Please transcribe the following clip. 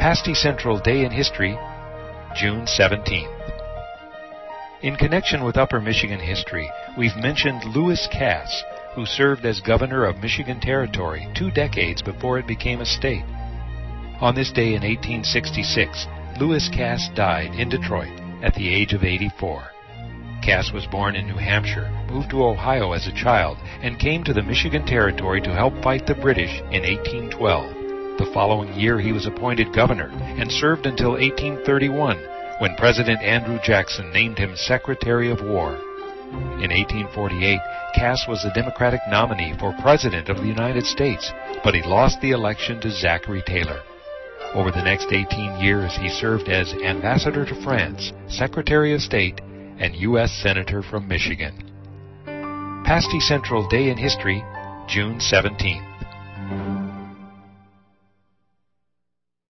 Pasty Central Day in History, June 17th. In connection with Upper Michigan history, we've mentioned Lewis Cass, who served as governor of Michigan Territory 2 decades before it became a state. On this day in 1866, Lewis Cass died in Detroit at the age of 84. Cass was born in New Hampshire, moved to Ohio as a child, and came to the Michigan Territory to help fight the British in 1812. The following year he was appointed governor and served until 1831, when President Andrew Jackson named him Secretary of War. In 1848, Cass was the Democratic nominee for President of the United States, but he lost the election to Zachary Taylor. Over the next 18 years, he served as Ambassador to France, Secretary of State, and U.S. Senator from Michigan. Pasty Central Day in History, June 17th.